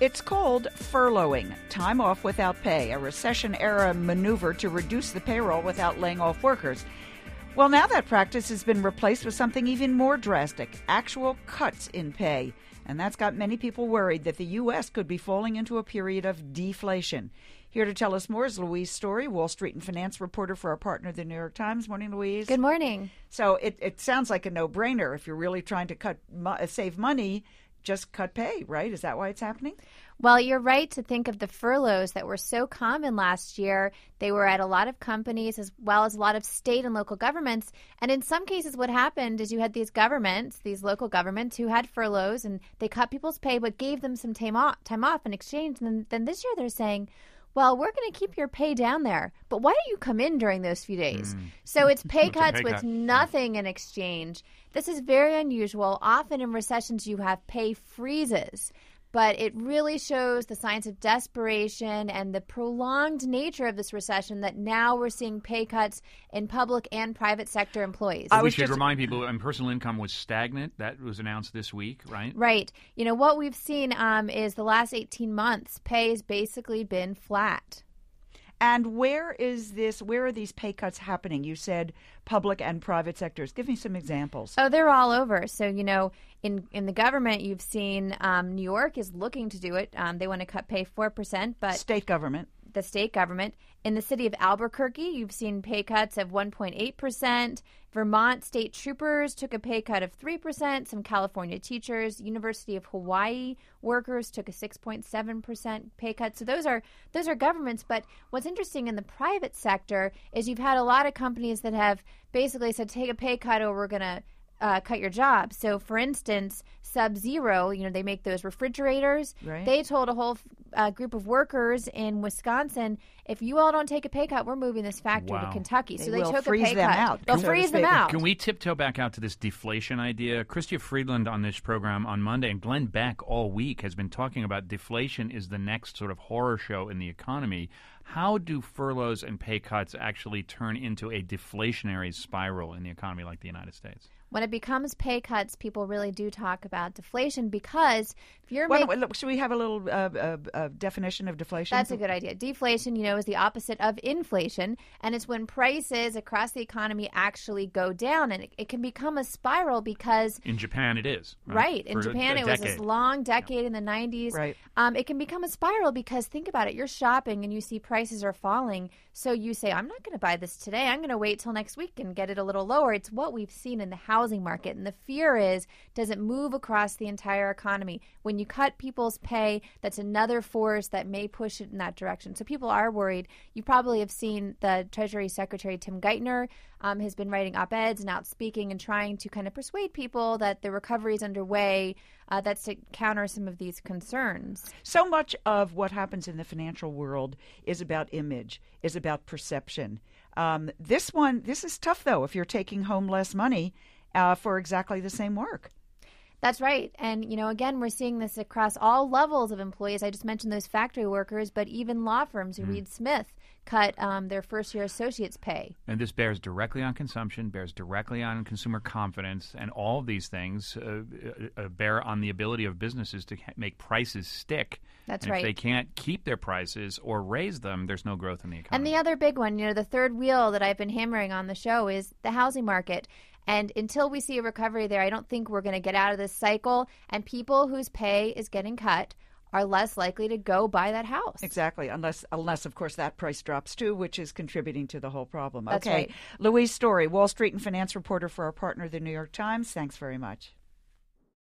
It's called furloughing, time off without pay, a recession-era maneuver to reduce the payroll without laying off workers. Well, now that practice has been replaced with something even more drastic, actual cuts in pay. And that's got many people worried that the U.S. could be falling into a period of deflation. Here to tell us more is Louise Story, Wall Street and finance reporter for our partner, The New York Times. Morning, Louise. Good morning. So it sounds like a no-brainer. If you're really trying to save money, just cut pay, right? Is that why it's happening? Well, you're right to think of the furloughs that were so common last year. They were at a lot of companies as well as a lot of state and local governments. And in some cases, what happened is you had these governments, these local governments who had furloughs and they cut people's pay but gave them some time off in exchange. And then this year they're saying, well, we're going to keep your pay down there, but why don't you come in during those few days? So it's pay cuts with nothing in exchange. This is very unusual. Often in recessions, you have pay freezes, but it really shows the signs of desperation and the prolonged nature of this recession that now we're seeing pay cuts in public and private sector employees. We should remind people, personal income was stagnant. That was announced this week, right? Right. You know, what we've seen is the last 18 months, pay has basically been flat. And where are these pay cuts happening? You said public and private sectors. Give me some examples. Oh, they're all over. So, you know, in the government, you've seen New York is looking to do it. They want to cut pay 4%, but state government. The state government. In the city of Albuquerque, you've seen pay cuts of 1.8%. Vermont state troopers took a pay cut of 3%. Some California teachers, University of Hawaii workers took a 6.7% pay cut. So those are governments. But what's interesting in the private sector is you've had a lot of companies that have basically said, take a pay cut or we're going to cut your job. So, for instance, Sub-Zero, you know, they make those refrigerators. Right. They told a whole group of workers in Wisconsin, if you all don't take a pay cut, we're moving this factory to Kentucky. So they took a pay cut. They'll freeze them out. Can we tiptoe back out to this deflation idea? Chrystia Freeland on this program on Monday and Glenn Beck all week has been talking about deflation is the next sort of horror show in the economy. How do furloughs and pay cuts actually turn into a deflationary spiral in the economy like the United States? When it becomes pay cuts, people really do talk about deflation because if you're should we have a little definition of deflation? That's a good idea. Deflation, you know, is the opposite of inflation, and it's when prices across the economy actually go down, and it can become a spiral because in Japan it is. Right. In Japan it was this long decade in the 90s. Right. It can become a spiral because think about it. You're shopping and you see prices are falling, so you say, I'm not going to buy this today. I'm going to wait till next week and get it a little lower. It's what we've seen in the housing market. And the fear is, does it move across the entire economy? When you cut people's pay, that's another force that may push it in that direction. So people are worried. You probably have seen the Treasury Secretary Tim Geithner has been writing op-eds and out speaking and trying to kind of persuade people that the recovery is underway. That's to counter some of these concerns. So much of what happens in the financial world is about image, is about perception. This is tough, though, if you're taking home less money for exactly the same work. That's right. And, you know, again, we're seeing this across all levels of employees. I just mentioned those factory workers, but even law firms. Reed Smith cut their first-year associates' pay. And this bears directly on consumption, bears directly on consumer confidence, and all of these things bear on the ability of businesses to make prices stick. That's and right. If they can't keep their prices or raise them, there's no growth in the economy. And the other big one, you know, the third wheel that I've been hammering on the show is the housing market. And until we see a recovery there, I don't think we're going to get out of this cycle. And people whose pay is getting cut are less likely to go buy that house. Exactly, unless of course, that price drops too, which is contributing to the whole problem. That's okay, right. Louise Story, Wall Street and finance reporter for our partner, The New York Times. Thanks very much.